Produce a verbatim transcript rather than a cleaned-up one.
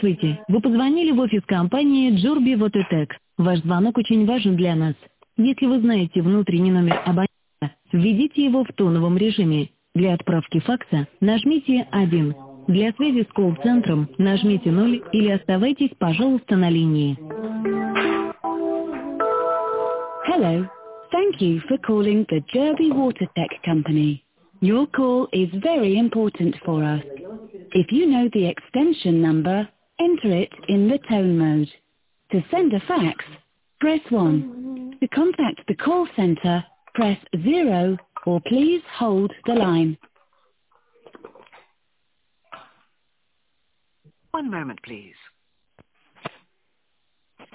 Здравствуйте. Вы позвонили в офис компании Джурби Вотетек. Ваш звонок очень важен для нас. Если вы знаете внутренний номер абонента, введите его в тоновом режиме. Для отправки факса нажмите один. Для связи с колл-центром нажмите ноль или оставайтесь, пожалуйста, на линии. Hello. Thank you for calling the Derby WaterTech Company. Your call is very important for us. If you know the extension number, enter it in the tone mode. To send a fax, press one. To contact the call center, press zero, or please hold the line. One moment, please.